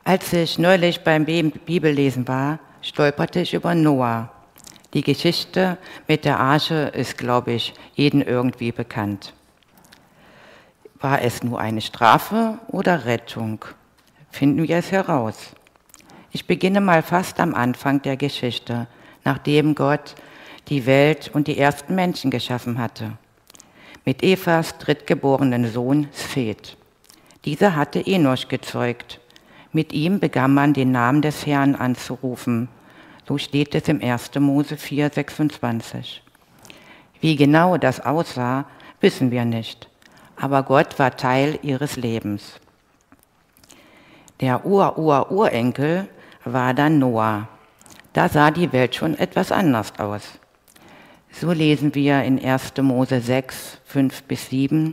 Als ich neulich beim Bibellesen war, stolperte ich über Noah. Die Geschichte mit der Arche ist, glaube ich, jedem irgendwie bekannt. War es nur eine Strafe oder Rettung? Finden wir es heraus. Ich beginne mal fast am Anfang der Geschichte, nachdem Gott die Welt und die ersten Menschen geschaffen hatte. Mit Evas drittgeborenen Sohn Seth. Dieser hatte Enoch gezeugt. Mit ihm begann man den Namen des Herrn anzurufen. So steht es im 1. Mose 4, 26. Wie genau das aussah, wissen wir nicht. Aber Gott war Teil ihres Lebens. Der Urenkel war dann Noah. Da sah die Welt schon etwas anders aus. So lesen wir in 1. Mose 6, 5-7.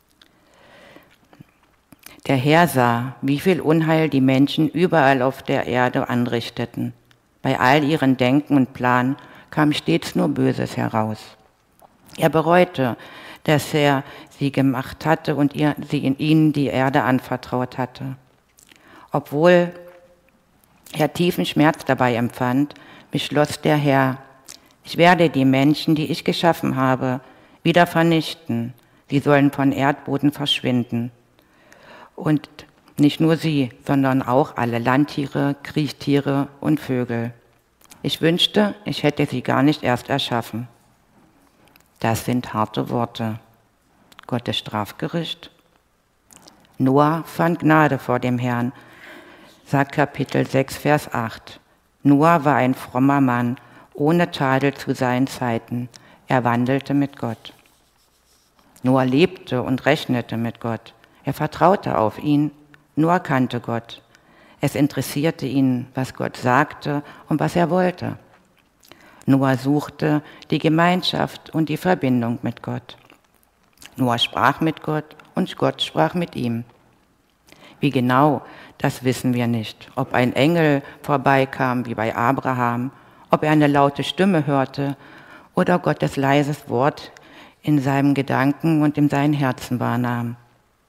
Der Herr sah, wie viel Unheil die Menschen überall auf der Erde anrichteten. Bei all ihren Denken und Planen kam stets nur Böses heraus. Er bereute, dass er sie gemacht hatte und ihnen die Erde anvertraut hatte. Obwohl er tiefen Schmerz dabei empfand, beschloss der Herr: Ich werde die Menschen, die ich geschaffen habe, wieder vernichten. Sie sollen von Erdboden verschwinden. Und nicht nur sie, sondern auch alle Landtiere, Kriechtiere und Vögel. Ich wünschte, ich hätte sie gar nicht erst erschaffen. Das sind harte Worte. Gottes Strafgericht. Noah fand Gnade vor dem Herrn, sagt Kapitel 6, Vers 8. Noah war ein frommer Mann, ohne Tadel zu seinen Zeiten. Er wandelte mit Gott. Noah lebte und rechnete mit Gott. Er vertraute auf ihn. Noah kannte Gott. Es interessierte ihn, was Gott sagte und was er wollte. Noah suchte die Gemeinschaft und die Verbindung mit Gott. Noah sprach mit Gott und Gott sprach mit ihm. Wie genau, das wissen wir nicht. Ob ein Engel vorbeikam, wie bei Abraham, ob er eine laute Stimme hörte oder Gottes leises Wort in seinem Gedanken und in seinem Herzen wahrnahm.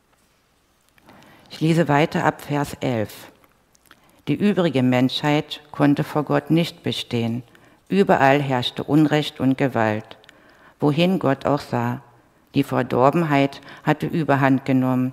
Ich lese weiter ab Vers 11. Die übrige Menschheit konnte vor Gott nicht bestehen. Überall herrschte Unrecht und Gewalt. Wohin Gott auch sah. Die Verdorbenheit hatte Überhand genommen.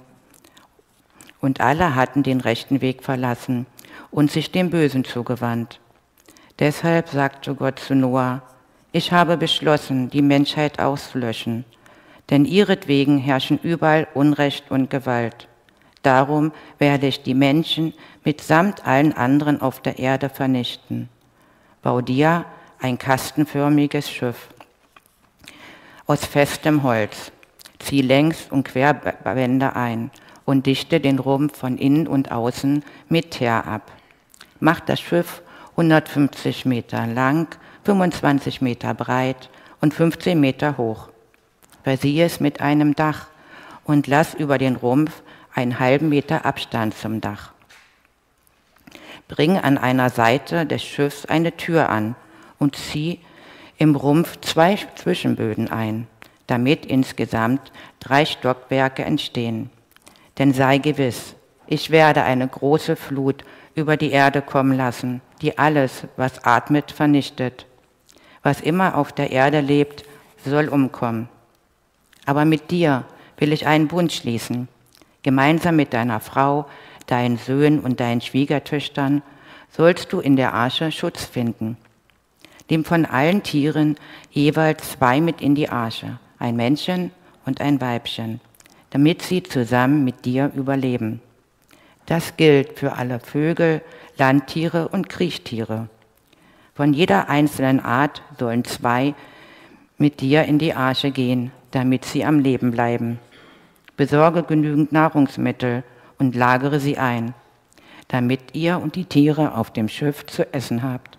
Und alle hatten den rechten Weg verlassen und sich dem Bösen zugewandt. Deshalb sagte Gott zu Noah: Ich habe beschlossen, die Menschheit auszulöschen, denn ihretwegen herrschen überall Unrecht und Gewalt. Darum werde ich die Menschen mitsamt allen anderen auf der Erde vernichten. Bau dir ein kastenförmiges Schiff aus festem Holz. Zieh Längs- und Querbänder ein und dichte den Rumpf von innen und außen mit Teer ab. Mach das Schiff 150 Meter lang, 25 Meter breit und 15 Meter hoch. Versiehe es mit einem Dach und lass über den Rumpf einen halben Meter Abstand zum Dach. Bring an einer Seite des Schiffs eine Tür an und zieh im Rumpf 2 Zwischenböden ein, damit insgesamt 3 Stockwerke entstehen. Denn sei gewiss, ich werde eine große Flut über die Erde kommen lassen, die alles, was atmet, vernichtet. Was immer auf der Erde lebt, soll umkommen. Aber mit dir will ich einen Bund schließen. Gemeinsam mit deiner Frau, deinen Söhnen und deinen Schwiegertöchtern sollst du in der Arche Schutz finden. Nimm von allen Tieren jeweils 2 mit in die Arche, ein Männchen und ein Weibchen, damit sie zusammen mit dir überleben. Das gilt für alle Vögel, Landtiere und Kriechtiere. Von jeder einzelnen Art sollen 2 mit dir in die Arche gehen, damit sie am Leben bleiben. Besorge genügend Nahrungsmittel und lagere sie ein, damit ihr und die Tiere auf dem Schiff zu essen habt.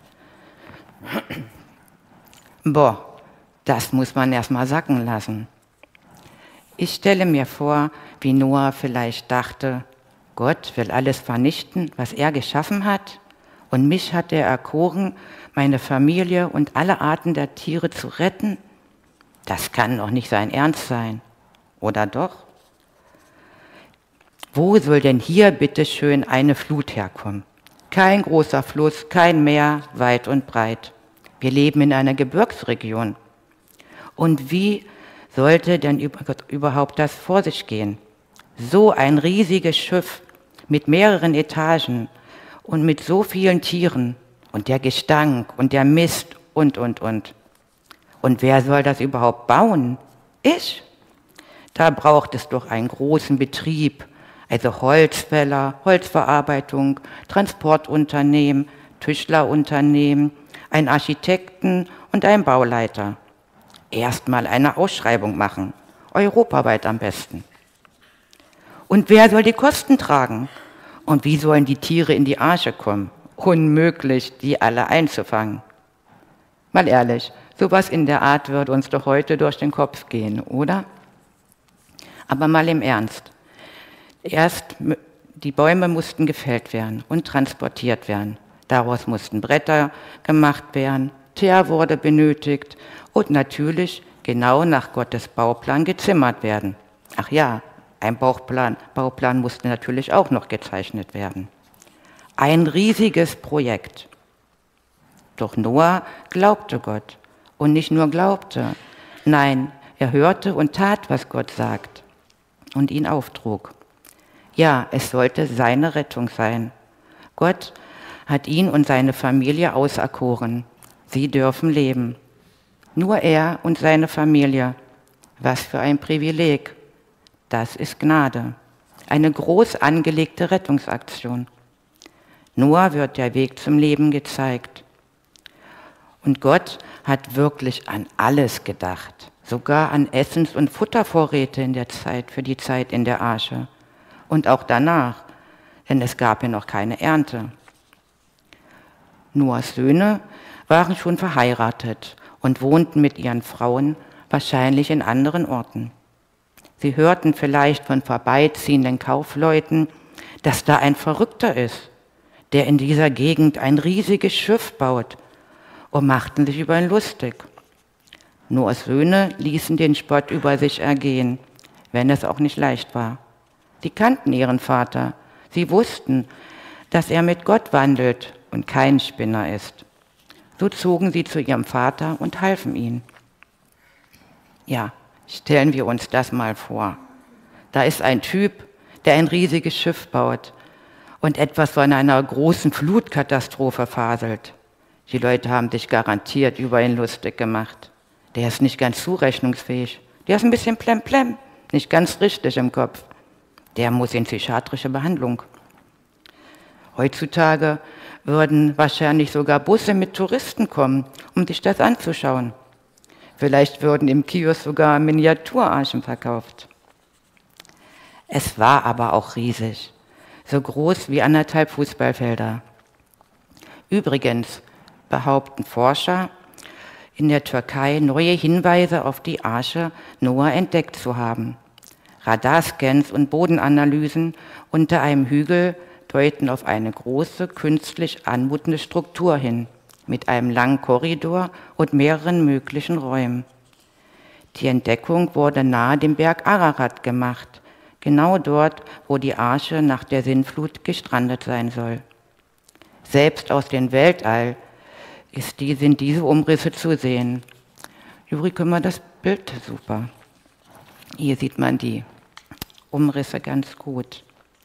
Das muss man erst mal sacken lassen. Ich stelle mir vor, wie Noah vielleicht dachte: Gott will alles vernichten, was er geschaffen hat, und mich hat er erkoren, meine Familie und alle Arten der Tiere zu retten. Das kann doch nicht sein Ernst sein. Oder doch? Wo soll denn hier bitteschön eine Flut herkommen? Kein großer Fluss, kein Meer, weit und breit. Wir leben in einer Gebirgsregion. Und wie sollte denn überhaupt das vor sich gehen? So ein riesiges Schiff mit mehreren Etagen und mit so vielen Tieren und der Gestank und der Mist und. Und wer soll das überhaupt bauen? Ich? Da braucht es doch einen großen Betrieb, also Holzfäller, Holzverarbeitung, Transportunternehmen, Tischlerunternehmen, einen Architekten und einen Bauleiter. Erstmal eine Ausschreibung machen, europaweit am besten. Und wer soll die Kosten tragen? Und wie sollen die Tiere in die Arche kommen? Unmöglich, die alle einzufangen. Mal ehrlich, sowas in der Art würde uns doch heute durch den Kopf gehen, oder? Aber mal im Ernst. Die Bäume mussten gefällt werden und transportiert werden. Daraus mussten Bretter gemacht werden, Teer wurde benötigt und natürlich genau nach Gottes Bauplan gezimmert werden. Ach ja, ein Bauplan musste natürlich auch noch gezeichnet werden. Ein riesiges Projekt. Doch Noah glaubte Gott und nicht nur glaubte, nein, er hörte und tat, was Gott sagt und ihn auftrug. Ja, es sollte seine Rettung sein. Gott hat ihn und seine Familie auserkoren. Sie dürfen leben. Nur er und seine Familie. Was für ein Privileg. Das ist Gnade. Eine groß angelegte Rettungsaktion. Noah wird der Weg zum Leben gezeigt. Und Gott hat wirklich an alles gedacht. Sogar an Essens- und Futtervorräte für die Zeit in der Arche. Und auch danach, denn es gab ja noch keine Ernte. Noahs Söhne waren schon verheiratet und wohnten mit ihren Frauen wahrscheinlich in anderen Orten. Sie hörten vielleicht von vorbeiziehenden Kaufleuten, dass da ein Verrückter ist, der in dieser Gegend ein riesiges Schiff baut, und machten sich über ihn lustig. Noahs Söhne ließen den Spott über sich ergehen, wenn es auch nicht leicht war. Sie kannten ihren Vater. Sie wussten, dass er mit Gott wandelt und kein Spinner ist. So zogen sie zu ihrem Vater und halfen ihm. Ja, stellen wir uns das mal vor. Da ist ein Typ, der ein riesiges Schiff baut und etwas von einer großen Flutkatastrophe faselt. Die Leute haben sich garantiert über ihn lustig gemacht. Der ist nicht ganz zurechnungsfähig. Der ist ein bisschen plemplem, nicht ganz richtig im Kopf. Der muss in psychiatrische Behandlung. Heutzutage würden wahrscheinlich sogar Busse mit Touristen kommen, um sich das anzuschauen. Vielleicht würden im Kiosk sogar Miniaturarchen verkauft. Es war aber auch riesig, so groß wie 1,5 Fußballfelder. Übrigens behaupten Forscher in der Türkei neue Hinweise auf die Arche Noah entdeckt zu haben. Radarscans und Bodenanalysen unter einem Hügel deuten auf eine große, künstlich anmutende Struktur hin, mit einem langen Korridor und mehreren möglichen Räumen. Die Entdeckung wurde nahe dem Berg Ararat gemacht, genau dort, wo die Arche nach der Sintflut gestrandet sein soll. Selbst aus dem Weltall sind diese Umrisse zu sehen. Juri, können wir das Bild? Super. Hier sieht man die Umrisse ganz gut.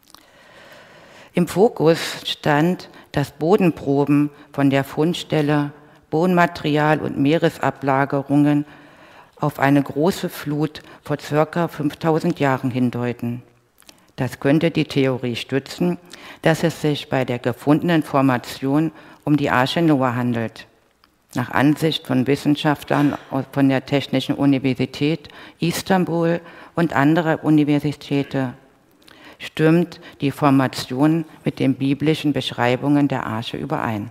Im Fokus stand, dass Bodenproben von der Fundstelle, Bodenmaterial und Meeresablagerungen auf eine große Flut vor ca. 5000 Jahren hindeuten. Das könnte die Theorie stützen, dass es sich bei der gefundenen Formation um die Arche Noah handelt. Nach Ansicht von Wissenschaftlern von der Technischen Universität Istanbul und anderer Universitäten stimmt die Formation mit den biblischen Beschreibungen der Arche überein.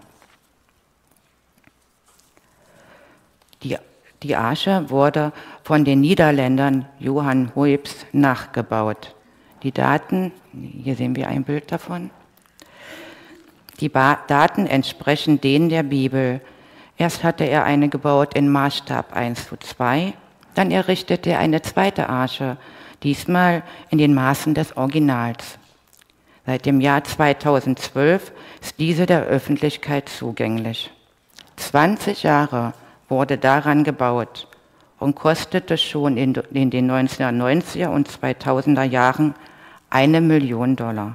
Die Arche wurde von den Niederländern Johann Huybs nachgebaut. Die Daten, hier sehen wir ein Bild davon. Die Daten entsprechen denen der Bibel. Erst hatte er eine gebaut in Maßstab 1:2, dann errichtete er eine zweite Arche, diesmal in den Maßen des Originals, Seit dem Jahr 2012 ist diese der Öffentlichkeit zugänglich. 20 Jahre wurde daran gebaut und kostete schon in den 1990er und 2000er Jahren $1 Million.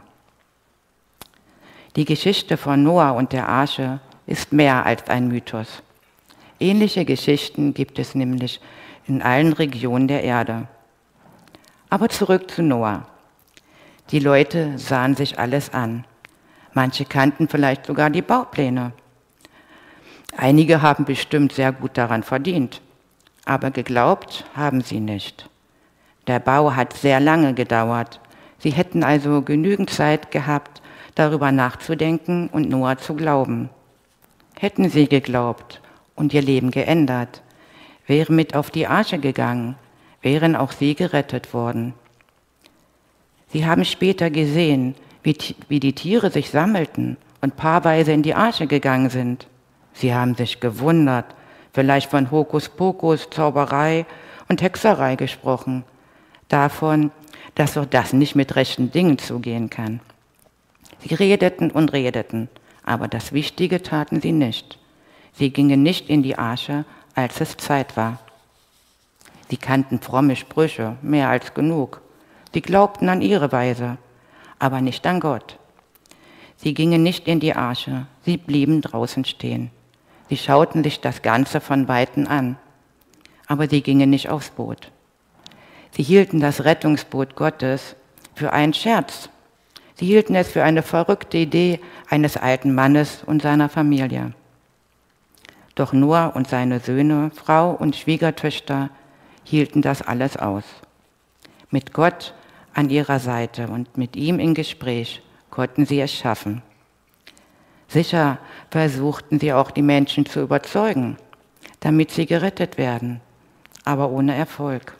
Die Geschichte von Noah und der Arche ist mehr als ein Mythos. Ähnliche Geschichten gibt es nämlich in allen Regionen der Erde. Aber zurück zu Noah. Die Leute sahen sich alles an. Manche kannten vielleicht sogar die Baupläne. Einige haben bestimmt sehr gut daran verdient, aber geglaubt haben sie nicht. Der Bau hat sehr lange gedauert. Sie hätten also genügend Zeit gehabt, darüber nachzudenken und Noah zu glauben. Hätten sie geglaubt und ihr Leben geändert, wären mit auf die Arche gegangen, wären auch sie gerettet worden. Sie haben später gesehen, wie die Tiere sich sammelten und paarweise in die Arche gegangen sind. Sie haben sich gewundert, vielleicht von Hokuspokus, Zauberei und Hexerei gesprochen, davon, dass doch das nicht mit rechten Dingen zugehen kann. Sie redeten und redeten, aber das Wichtige taten sie nicht. Sie gingen nicht in die Arche, als es Zeit war. Sie kannten fromme Sprüche, mehr als genug. Sie glaubten an ihre Weise, aber nicht an Gott. Sie gingen nicht in die Arche, sie blieben draußen stehen. Sie schauten sich das Ganze von Weitem an, aber sie gingen nicht aufs Boot. Sie hielten das Rettungsboot Gottes für einen Scherz. Sie hielten es für eine verrückte Idee eines alten Mannes und seiner Familie. Doch Noah und seine Söhne, Frau und Schwiegertöchter hielten das alles aus. Mit Gott an ihrer Seite und mit ihm im Gespräch konnten sie es schaffen. Sicher versuchten sie auch die Menschen zu überzeugen, damit sie gerettet werden, aber ohne Erfolg.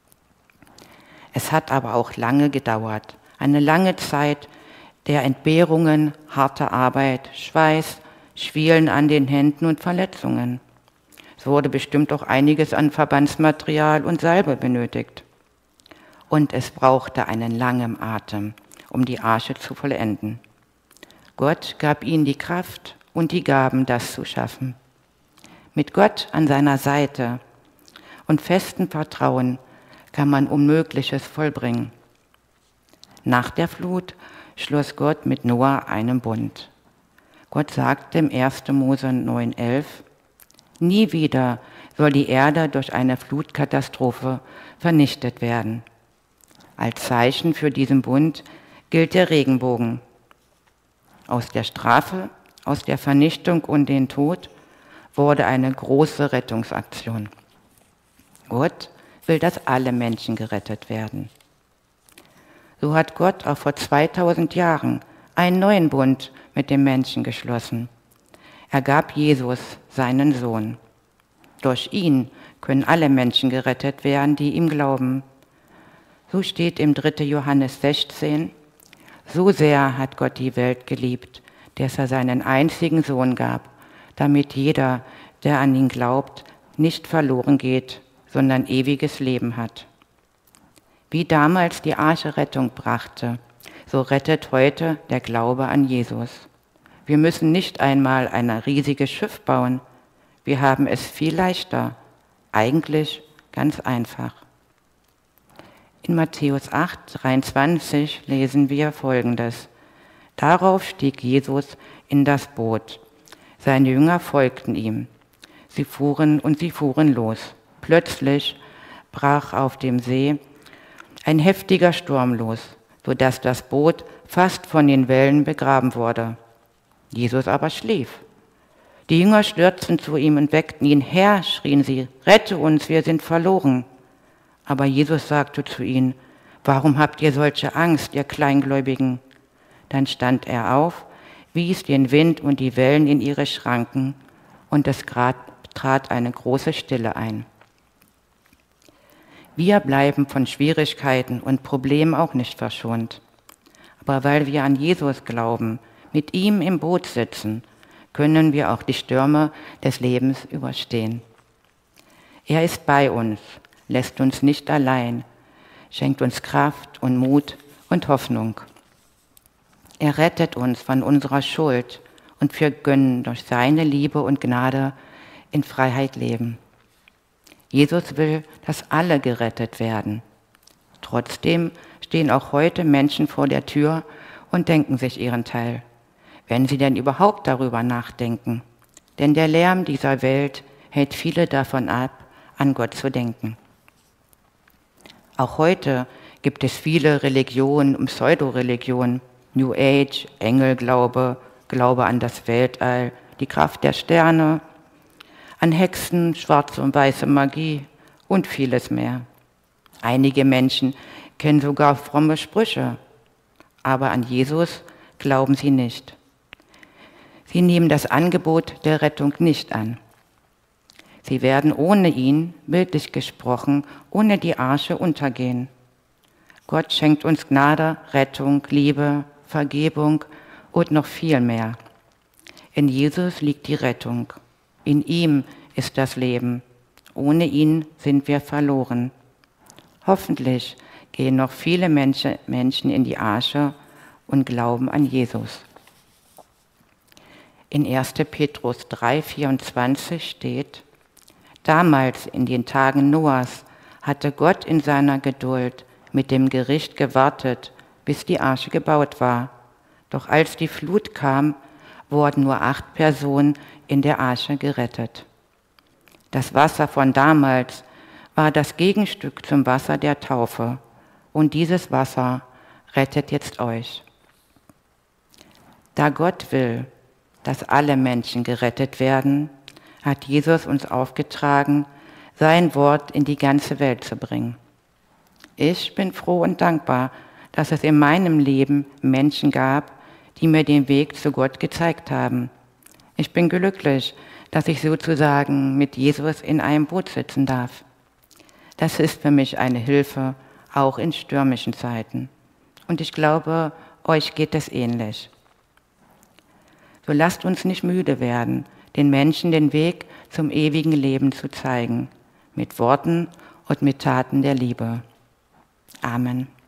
Es hat aber auch lange gedauert, eine lange Zeit der Entbehrungen, harter Arbeit, Schweiß, Schwielen an den Händen und Verletzungen. Es wurde bestimmt auch einiges an Verbandsmaterial und Salbe benötigt. Und es brauchte einen langen Atem, um die Arche zu vollenden. Gott gab ihnen die Kraft und die Gaben, das zu schaffen. Mit Gott an seiner Seite und festem Vertrauen kann man Unmögliches vollbringen. Nach der Flut schloss Gott mit Noah einen Bund. Gott sagte im 1. Mose 9,11: Nie wieder soll die Erde durch eine Flutkatastrophe vernichtet werden. Als Zeichen für diesen Bund gilt der Regenbogen. Aus der Strafe, aus der Vernichtung und den Tod wurde eine große Rettungsaktion. Gott will, dass alle Menschen gerettet werden. So hat Gott auch vor 2000 Jahren einen neuen Bund mit dem Menschen geschlossen. Er gab Jesus, seinen Sohn. Durch ihn können alle Menschen gerettet werden, die ihm glauben. So steht im 3. Johannes 16: So sehr hat Gott die Welt geliebt, dass er seinen einzigen Sohn gab, damit jeder, der an ihn glaubt, nicht verloren geht, sondern ewiges Leben hat. Wie damals die Arche Rettung brachte, so rettet heute der Glaube an Jesus. Wir müssen nicht einmal ein riesiges Schiff bauen. Wir haben es viel leichter, eigentlich ganz einfach. In Matthäus 8,23 lesen wir Folgendes: Darauf stieg Jesus in das Boot. Seine Jünger folgten ihm. Sie fuhren los. Plötzlich brach auf dem See ein heftiger Sturm los, sodass das Boot fast von den Wellen begraben wurde. Jesus aber schlief. Die Jünger stürzten zu ihm und weckten ihn. Herr, schrien sie, rette uns, wir sind verloren. Aber Jesus sagte zu ihnen: Warum habt ihr solche Angst, ihr Kleingläubigen? Dann stand er auf, wies den Wind und die Wellen in ihre Schranken, und es trat eine große Stille ein. Wir bleiben von Schwierigkeiten und Problemen auch nicht verschont. Aber weil wir an Jesus glauben, mit ihm im Boot sitzen, können wir auch die Stürme des Lebens überstehen. Er ist bei uns, lässt uns nicht allein, schenkt uns Kraft und Mut und Hoffnung. Er rettet uns von unserer Schuld und wir können durch seine Liebe und Gnade in Freiheit leben. Jesus will, dass alle gerettet werden. Trotzdem stehen auch heute Menschen vor der Tür und denken sich ihren Teil, wenn sie denn überhaupt darüber nachdenken. Denn der Lärm dieser Welt hält viele davon ab, an Gott zu denken. Auch heute gibt es viele Religionen und Pseudoreligionen, New Age, Engelglaube, Glaube an das Weltall, die Kraft der Sterne, an Hexen, schwarze und weiße Magie und vieles mehr. Einige Menschen kennen sogar fromme Sprüche, aber an Jesus glauben sie nicht. Sie nehmen das Angebot der Rettung nicht an. Sie werden ohne ihn, bildlich gesprochen, ohne die Arche untergehen. Gott schenkt uns Gnade, Rettung, Liebe, Vergebung und noch viel mehr. In Jesus liegt die Rettung. In ihm ist das Leben. Ohne ihn sind wir verloren. Hoffentlich gehen noch viele Menschen in die Arche und glauben an Jesus. In 1. Petrus 3,24 steht: Damals in den Tagen Noahs hatte Gott in seiner Geduld mit dem Gericht gewartet, bis die Arche gebaut war. Doch als die Flut kam, wurden nur 8 Personen in der Arche gerettet. Das Wasser von damals war das Gegenstück zum Wasser der Taufe. Und dieses Wasser rettet jetzt euch. Da Gott will, dass alle Menschen gerettet werden, hat Jesus uns aufgetragen, sein Wort in die ganze Welt zu bringen. Ich bin froh und dankbar, dass es in meinem Leben Menschen gab, die mir den Weg zu Gott gezeigt haben. Ich bin glücklich, dass ich sozusagen mit Jesus in einem Boot sitzen darf. Das ist für mich eine Hilfe, auch in stürmischen Zeiten. Und ich glaube, euch geht es ähnlich. So lasst uns nicht müde werden, den Menschen den Weg zum ewigen Leben zu zeigen, mit Worten und mit Taten der Liebe. Amen.